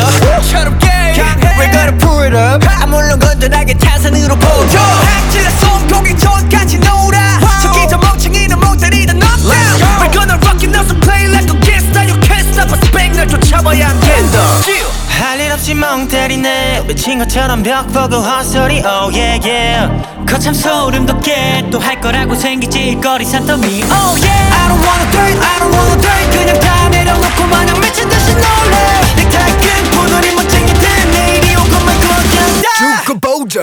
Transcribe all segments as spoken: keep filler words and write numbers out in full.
처럼 게임 We're gonna pull it up 아 물론 건전하게 타산으로 보여 악질의 손고기 전까지 놀아 저기저 멍청이는 못 때리던 knockdown We're gonna rock it now so play like a gangster You can't stop us bang 날 쫓아봐야 안 된다 할 일 없이 멍 때리네 미친 것처럼 벽 보고 헛소리 oh yeah yeah 거참 소름 돋게 또 할 거라고 생기지 일거리 산더미 oh yeah I don't wanna do it I don't wanna do it 그냥 다 내려놓고 마냥 미친 듯이 놀래 넥타이 끈 포도리 멋쟁이들 내일이 오고만 그냥 다 죽어보자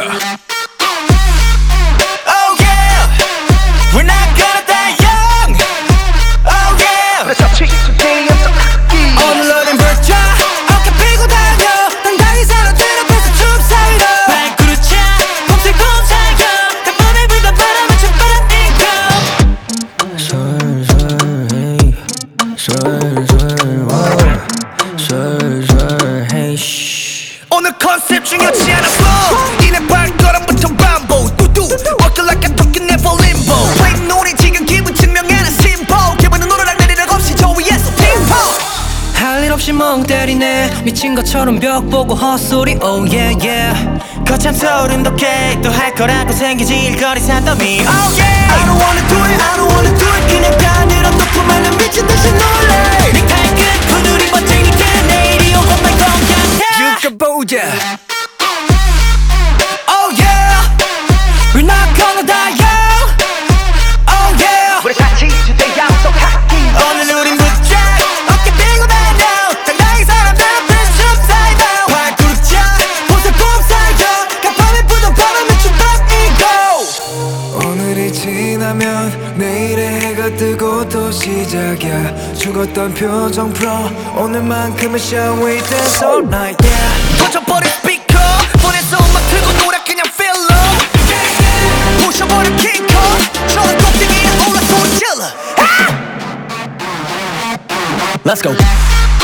oh yeah We're not gonna die young oh yeah 그래서 지금의 연속 오늘 너는 벌자 어깨 펴고 다녀 당당히 사람들 앞에서 춤 사이로 발그릇 차 봄새 곰사겨 단번에 불던 바람을 찬바람 인고 솔솔 헤이 솔솔 솔솔 헤이 오늘 컨셉 중요치 않아 flow 이내 발걸음부터 반복 뚜뚜 Walking like a talking never limbo Play 노래 지금 기분 증명하는 심보 기분은 오르락 내리락 없이 저 위에서 팀포 할 일 없이 멍 때리네 미친 것처럼 벽 보고 헛소리 oh yeah yeah 거참 소름 돋게 또 할 거라고 생기지 일거리 산더미 oh yeah I don't wanna do it I don't wanna do it 그냥 다 내려놓고 말면 미친 듯이 놀래 넥타이 끝 부두리 멋쟁이들 내일이 오고만 그냥 다 죽어보자 oh yeah We're not gonna die young oh yeah 우리 같이 주제 약속할게 오늘 우린 붙자 어깨 펴고 다녀 당당히 사람들 앞에서 춤 사이다 발그릇 차 봄새 곰사겨 간밤에 부던 바람에 춤박 이고 오늘이 지나면 내일의 해가 뜨고 또 시작이야 죽었던 표정 풀어 오늘만큼은 shall we dance all night yeah 터져버린 스피커 폰에서 음악 틀고 노래 그냥 feel up 부셔버린 킹커 저런 꼭대기에 올라 소리 질러 Let's go